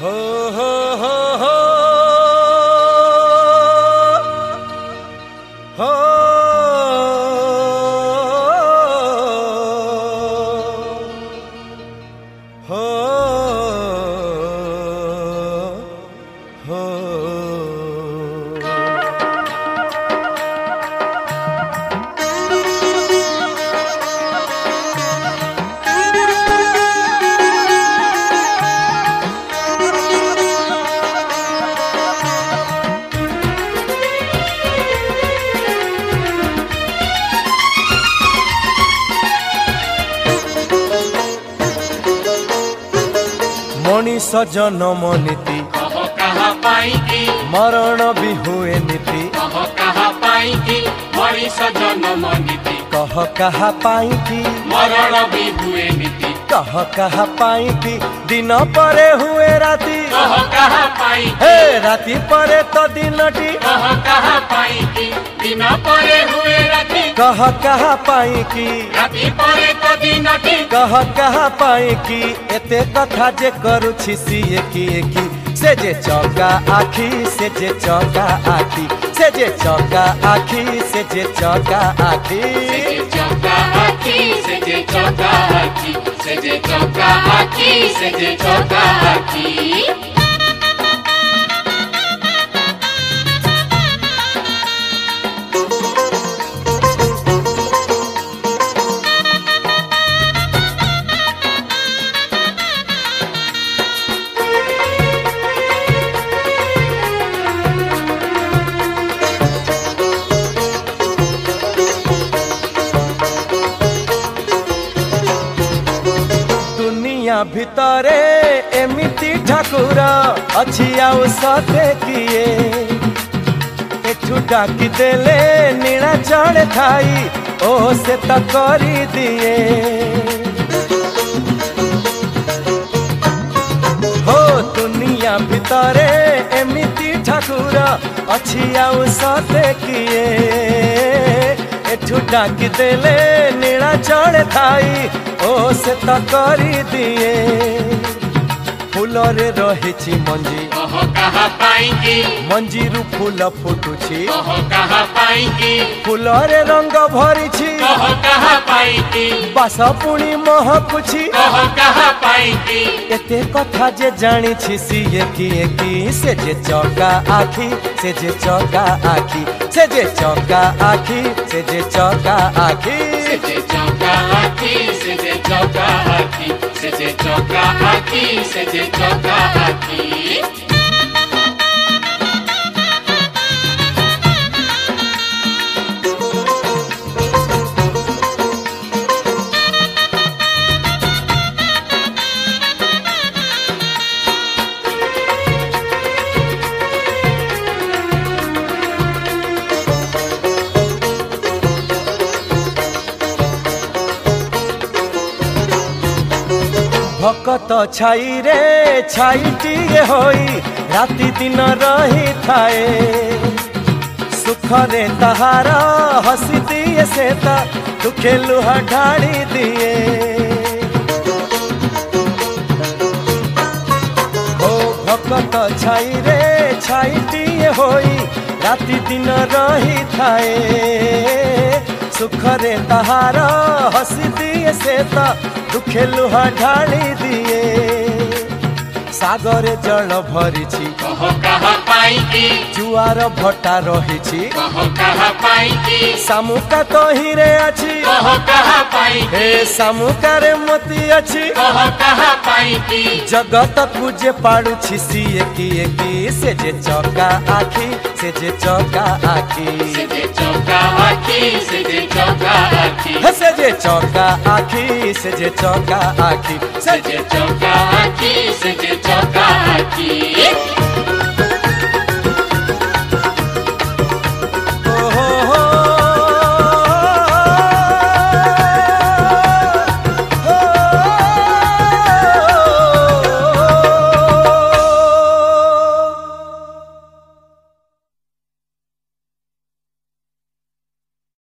हो हो हो हो हो हो हो मनीष जन्म नीति मरण भी हुए नीति मनीष जन्म नीति कह कहा पाई की मरण भी हुए नीति कह कहा पाई की दिन परे हुए राति कह कहा पाई हे राति परे तो दिनटी कह कहा पाई की दिन परे हुए राति कह कहा पाई की राति परे तो दिनटी कह कहा पाई की एते कथा जे करुछि सिए की से जे चौका आखी से जे चौका आखी से जे चौका आखी से जे चौका आखी चौका आखी से जे चौका आखी से जे चौका आखी से जे चौका आखी भितरे एमिति ठाकुर अछि आउ सते किए एठू डाकी देले नीला चढ़े खाई ओ से त करी दिए हो दुनिया भितरे एमिति ठाकुर अछि आउ सते किए एठू डाकी देले नीला चढ़े खाई ओ से त करी दिए फूलरे रहिछि मंजी कह कहा पाई की मंजी रु फूल फुटुछि कह कहा पाई की फूलरे रंग भरिछि कह कहा पाई की बास पुणी महकुछि कह कहा पाई की एते कथा जे जानिछि सिए की से जे चौका आखी से जे चौका आखी से जे चौका आखी से जे चौका आखी से जे चौका आखी से जे चौका आखी से जे चौका आखी से जे चौका आखी भकत छाई रे छाईटिए होई राति दिन रही थाए सुखरे तहार हसी दिए से दुखे लुहा ढाड़ी दिए हो भकत छाई रे छाईटिए होई राति दिन रही थाए सुखरे तहार हसी दिए से दुखे लुहा ढाली दिए सागर जल भरिछि कह कहा पाई की जुआर भट्टा रहिछि कह कहा पाई की सामुका तो हिरे अछि कह कहा पाई की हे सामुकारे मोती अछि कह कहा पाई की जगत पूजे पाडुछि सिए की से जे चौका आखी से जे चौका आखी से जे चौका आखी से जे चौका आखी से जे चौका आखी से जे चौका आखी से जे चौका आखी से जे चौका आखी